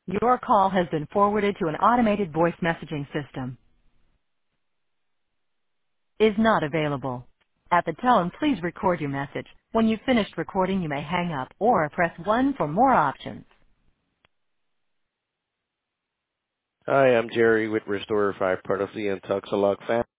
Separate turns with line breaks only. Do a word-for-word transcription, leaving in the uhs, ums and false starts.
Your call has been forwarded to an automated voice messaging system. Is not available. At the tone, please record your message. When you've finished recording, you may hang up or press one for more options.
Hi, I'm Jerry with Restore five, part of the Intoxalog family.